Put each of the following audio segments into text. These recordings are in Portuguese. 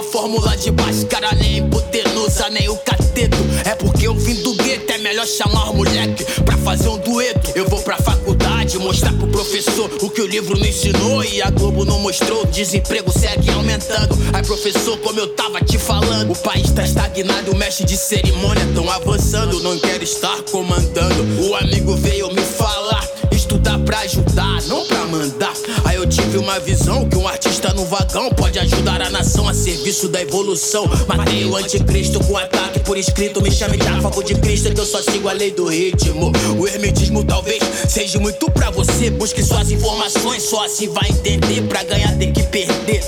fórmula de Bhaskara, nem hipotenusa, nem o cateto. É porque eu vim do gueto, é melhor chamar o moleque pra fazer um dueto. Eu vou pra faculdade mostrar pro professor o que o livro não ensinou e a Globo não mostrou. O desemprego segue aumentando. Aí professor, como eu tava te falando, o país tá estagnado, o mestre de cerimônia tão avançando. Não quero estar comandando. O amigo veio me falar, estudar pra ajudar, não pra mandar. Aí eu tive uma visão que um artista no vagão pode ajudar a nação a serviço da evolução. Matei o anticristo com ataque por escrito. Me chame de a favor de Cristo, que eu só sigo a lei do ritmo. O hermetismo talvez seja muito pra você. Busque suas informações, só assim vai entender. Pra ganhar tem que perder.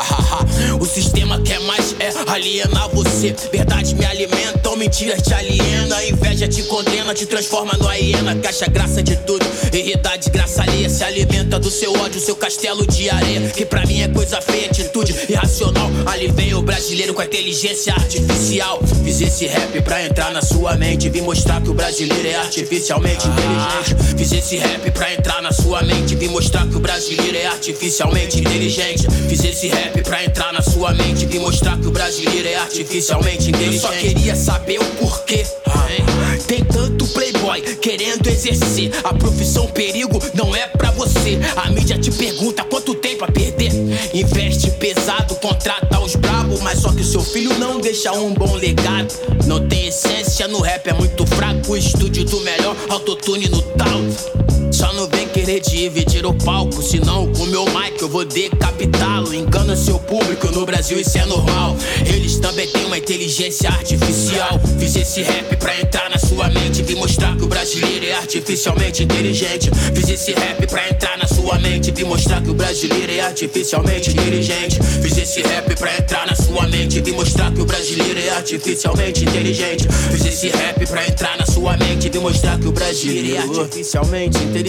O sistema quer mais é alienar você. Verdades me alimentam, mentiras te aliena. Inveja te condena, te transforma no hiena. Que acha graça de tudo e dá desgraça alheia. Se alimenta do seu ódio, seu castelo de areia. Que pra mim é coisa feia, atitude irracional. Ali vem o brasileiro com a inteligência artificial. Fiz esse rap pra entrar na sua mente. Vim mostrar que o brasileiro é artificialmente inteligente. Fiz esse rap pra entrar na sua mente. Vim mostrar que o brasileiro é artificialmente inteligente. Fiz esse rap pra entrar na sua mente. Vim mostrar que o brasileiro é artificialmente inteligente. Eu só queria saber o porquê. Tem tanto playboy querendo exercer a profissão perigo, não é pra você. A mídia te pergunta quanto tem pra perder. Investe pesado, contrata os brabos, mas só que o seu filho não deixa um bom legado. Não tem essência no rap, é muito fraco. O estúdio do melhor, autotune no tal. Só não vem querer dividir o palco, senão com meu mic eu vou decapitá-lo. Engana seu público, no Brasil isso é normal. Eles também têm uma inteligência artificial. Fiz esse rap pra entrar na sua mente. Vim mostrar que o brasileiro é artificialmente inteligente. Fiz esse rap pra entrar na sua mente. Vim mostrar que o brasileiro é artificialmente inteligente. Fiz esse rap pra entrar na sua mente. Vim mostrar que o brasileiro é artificialmente inteligente. Fiz esse rap pra entrar na sua mente. Vim mostrar que o brasileiro é artificialmente inteligente.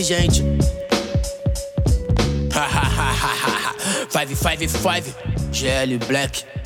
555 GL Black.